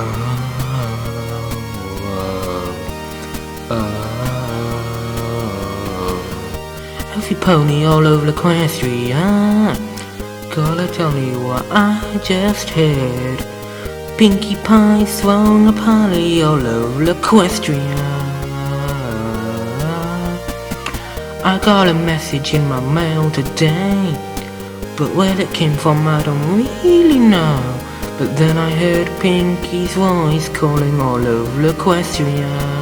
Every pony all over the equestrian. Gotta tell you what I just heard. Pinkie Pie swung a pony all over the equestrian. I got a message in my mail today, but where it came from I don't really know. But then I heard Pinkie's voice calling all over the equestrian.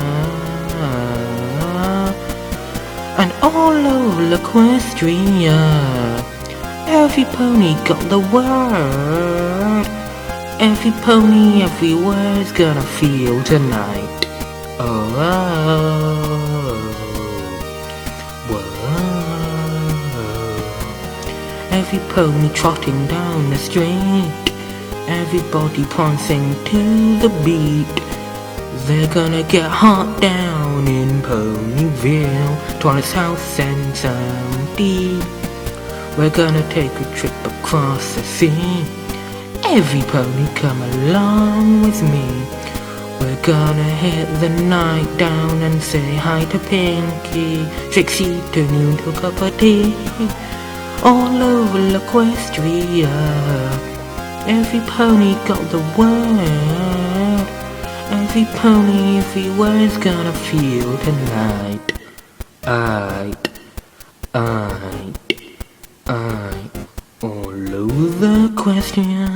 And all over the equestria, every pony got the word. Every pony everywhere's gonna feel tonight. Oh, whoa. Every pony trotting down the street, everybody prancing to the beat. They're gonna get hot down in Ponyville, Twilight House and Soundy. We're gonna take a trip across the sea. Every pony come along with me. We're gonna hit the night down and say hi to Pinkie, Trixie, turn you into a cup of tea. All over Equestria, every pony got the word. Every pony everywhere's gonna feel tonight. All over the question.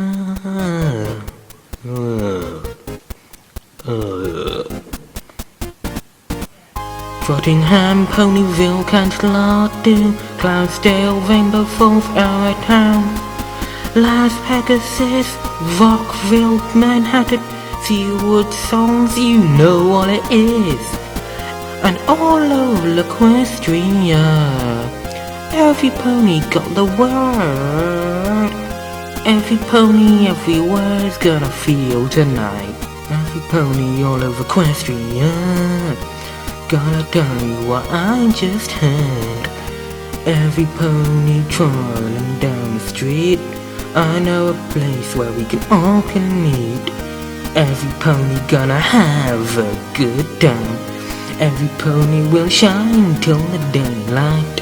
Frottingham, Ponyville, Canterlot, Cloudsdale, Rainbow Falls, our town. Las Pegasus, Rockville, Manhattan, Seawood Songs, you know what it is. And all over Equestria, every pony got the word. Every pony everywhere's gonna feel tonight. Every pony all over Equestria, gotta tell you what I just heard. Every pony trolling down the street, I know a place where we can all meet. Every pony gonna have a good time. Every pony will shine till the daylight.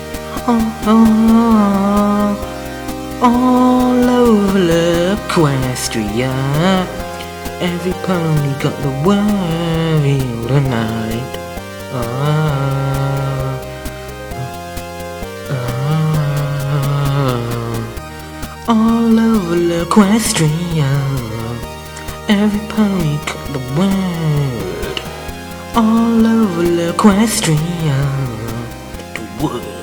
All over Equestria, every pony got the word tonight. All over Equestria, every pony got the word. All over Equestria, the word.